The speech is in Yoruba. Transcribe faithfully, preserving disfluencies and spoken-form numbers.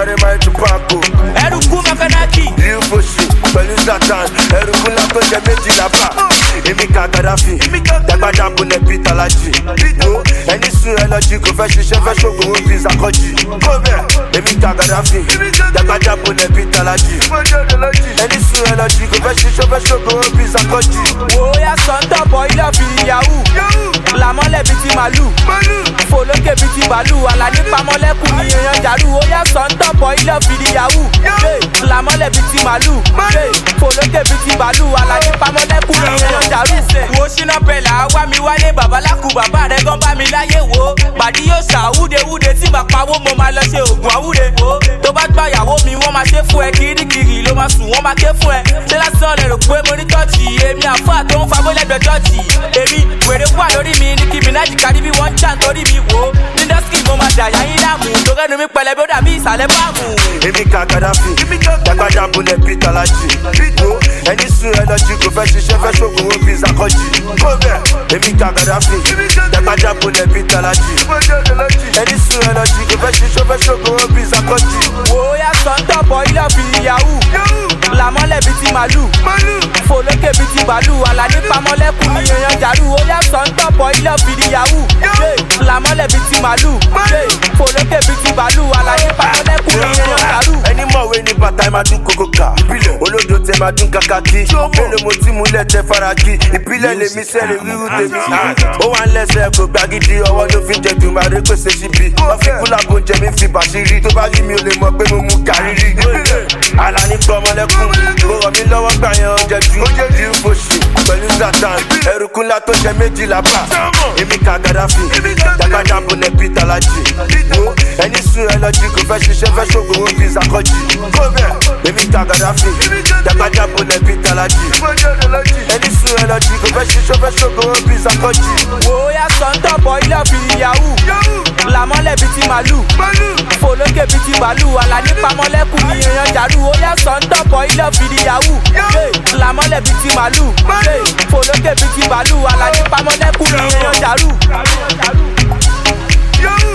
carry my tobacco. Eruku Makanaki. You push it, pẹ̀lú Satan. Eruku la tó jẹ méjì lápá. Èmi ka Gaddafi, dàgbàdà bonẹ̀ bí Talaji. Wo ẹni sùn ẹ lọ́jì kò fẹ́ ṣiṣẹ́ fẹ́ ṣògùn ó bí Zakọ́jì. Kó bẹ̀, èmi ka Gaddafi, dàgbàdà bonẹ̀ bí Talaji. Ẹni sùn ẹ lọ́jì kò fẹ́ ṣiṣẹ́ fẹ́ ṣògùn ó bí Zakọ́jì. Wo ya sọ́ńtọ̀ bọ̀ ilé ọ̀fìn yahoo. Làmọ́lẹ̀ bíi ti màlúù. Fòlókè bíi ti bàálù. Àlàní pamọ́lẹ́kùn ni èèyàn jàrú. Ó yá sọ́ńtọ̀ bọ̀ ilé ọ̀fìn yahoo. Làmọ́lẹ̀ bíi ti màlúù. Fòlókè bíi ti bàálù. Àlàní pamọ́lẹ́kùn ni èèyàn jàrú. Wo ṣínà bẹ̀là wá mi wálé babaláku bàbá rẹ̀ gan bá mi láyé wo. Bàdí yóò ṣàwúdewúde tí màá pawó mo máa lọ ṣe ògùn àwúre. Tó bá gbà yàwó mi wọ́n máa ṣe fún ẹ kirikiri ló máa sùn wọ́n máa ké fún ẹ. Ṣé lásán lè rò pé mo ní tọ́ọ̀tì èmi àfáà tó ń fa bólẹ́gbẹ̀ẹ́ tọ́ọ̀tì. Èmi wèrè wà lórí mi ní kí Minaji kárí bí wọ́n ń jà nítorí mi wò. Nídọ́sìkì mo máa dàyà yín láàmú. Torẹ́nu mi pẹlẹbẹ ó dàbí ìsàlẹ̀ báàmù. Èmi ka Gaddafi, dàgbàdà bonẹ̀ bí Talaji. Wo ẹni sùn ẹ lọ́jì kò fẹ́ ṣiṣẹ́ fẹ́ ṣògùn ó bí Zakọ́jì. Kó bẹ̀, èmi ka Gaddafi, dàgbàdà bonẹ̀ bí Talaji. Ẹni sùn ẹ lọ́jì kò fẹ́ ṣiṣẹ́ fẹ́ ṣògùn ó bí Zakọ́jì. Wo ya sọ́ńtọ̀ bọ̀ ilé ọ̀fìn yahoo. Làmọ́lẹ̀ bíi ti màlúù. Fòlókè bíi ti bàálù. Àlàní pamọ́lẹ́kùn ni èèyàn jàrú. Ó yá sọ́ńtọ̀ bọ̀ ilé ọ̀fìn yahoo. Làmọ́lẹ̀ bíi ti màlúù. Fòlókè bíi ti bàálù. Àlàní pamọ́lẹ́kùn ni èèyàn jàrú. Ẹni mọ̀wé ní bàtà ẹ máa dún kókó kà. Olódo tẹ máa dún kàkàkí. Mélòó mo ti múlẹ̀ tẹ faraki. Ìpìlẹ̀ lèmi sẹ́lẹ̀ wíwú tèmi. Ó wà ń lẹ́sẹ̀ kò gbàgídí. Ọwọ́ ló fi jẹ dùn máa rí pèsè síbi. Wọ́n fi kúlà bó jẹ mi fi bàṣírí. Tó bá rí mi ò lè mọ̀ pé mo mú kárírì. Àlàní pọmọlẹ́kùn. Mo rọ̀ mí lọ́wọ́ gbà yẹn ọjẹ́ ju. Yíu fòṣì pẹ̀lú Satan. Eruku ńlá tó jẹ méjì lápá. Èmi ka Gaddafi, dàgbàdà bonẹ̀ bí Talaji. Wo ẹni sùn ẹ lọ́jì kò fẹ́ ṣiṣẹ́ fẹ́ ṣògùn ó bí Zakọ́jì. Kó bẹ̀, èmi ka Gaddafi, dàgbàdà bonẹ̀ bí Talaji. Ẹni sùn ẹ lọ́jì kò fẹ́ ṣiṣẹ́ fẹ́ ṣògùn ó bí Zakọ́jì. Wo ya sọ́ńtọ̀ bọ̀ ilé ọ̀fìn yahoo. Làmọ́lẹ̀ bíi ti màlúù. Fòlókè bíi ti bàálù. Àlàní pamọ́lẹ́kùn ni èèyàn jàrú. Ó yá sọ́ńtọ̀ bọ̀ ilé ọ̀fìn yahoo. Làmọ́lẹ̀ bíi ti màlúù. Fòlókè bíi ti bàálù. Àlàní pamọ́lẹ́kùn ni èèyàn jàrú.